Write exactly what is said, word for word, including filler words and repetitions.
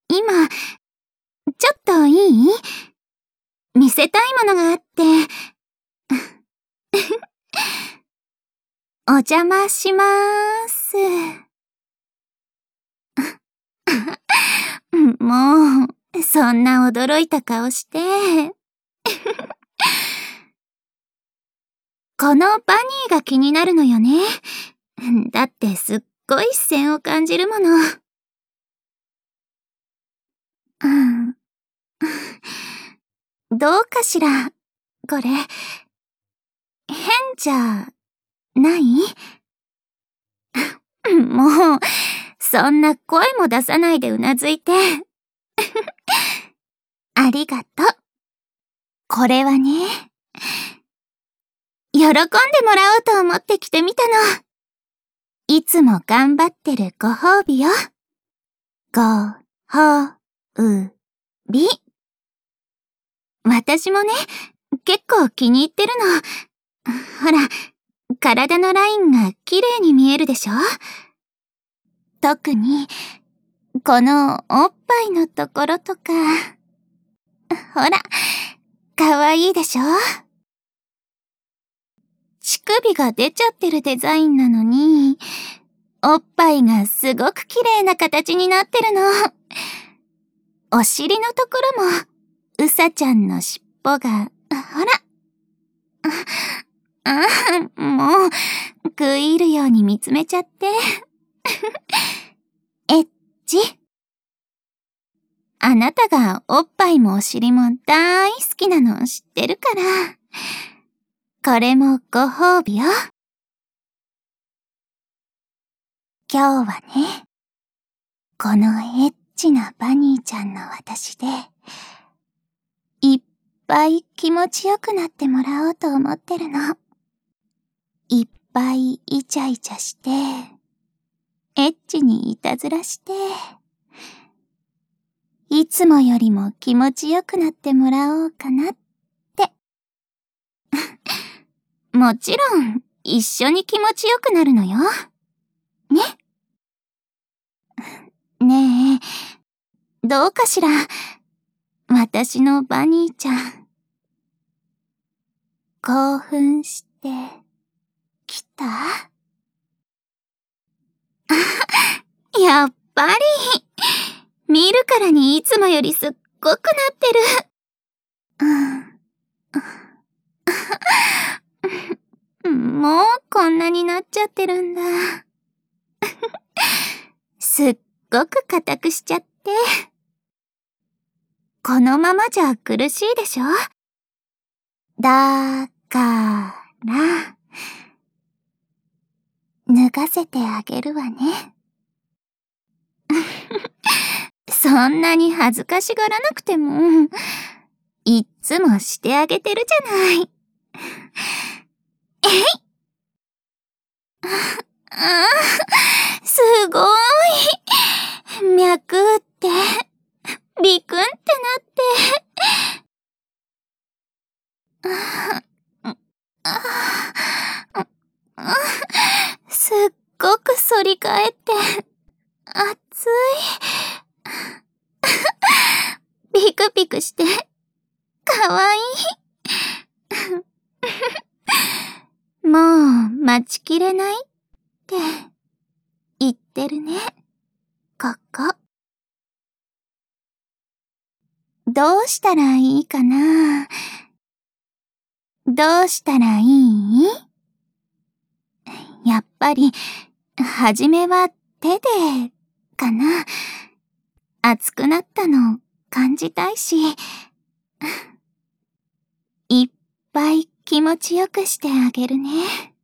今、ちょっといい？見せたいものがあって。お邪魔しまーす。もう、そんな驚いた顔して。このバニーが気になるのよね。だってすっごい視線を感じるもの。うん。どうかしら、これ。変じゃ、ない？もう、そんな声も出さないでうなずいて。ありがとう。これはね、喜んでもらおうと思って着てみたの。いつも頑張ってるご褒美よ。ご褒美。私もね、結構気に入ってるの。ほら、体のラインが綺麗に見えるでしょ？特に、このおっぱいのところとか。ほら、かわいいでしょ？乳首が出ちゃってるデザインなのに、おっぱいがすごく綺麗な形になってるの。お尻のところも、うさちゃんの尻尾が、ほら。ああ、もう、食い入るように見つめちゃって。エッチ。あなたがおっぱいもお尻も大好きなの知ってるから。これもご褒美よ。今日はね、このエッチなバニーちゃんの私で、いっぱい気持ちよくなってもらおうと思ってるの。いっぱいイチャイチャして、エッチにいたずらして、いつもよりも気持ちよくなってもらおうかなって。もちろん、一緒に気持ちよくなるのよ。ね。ねえ、どうかしら、私のバニーちゃん。興奮して、きた？やっぱり、見るからにいつもよりすっごくなってる。もうこんなになっちゃってるんだ。すっごく硬くしちゃって。このままじゃ苦しいでしょ？だから、脱がせてあげるわね。そんなに恥ずかしがらなくても、いっつもしてあげてるじゃない。えい！ああ、すごい。脈って、ビクンってなって。すっごく反り返って、熱い。ピクピクして、かわいい。もう待ちきれないって言ってるね。ここ。どうしたらいいかな？どうしたらいい？やっぱり、はじめは手で、かな。熱くなったの感じたいし、いっぱい気持ちよくしてあげるね。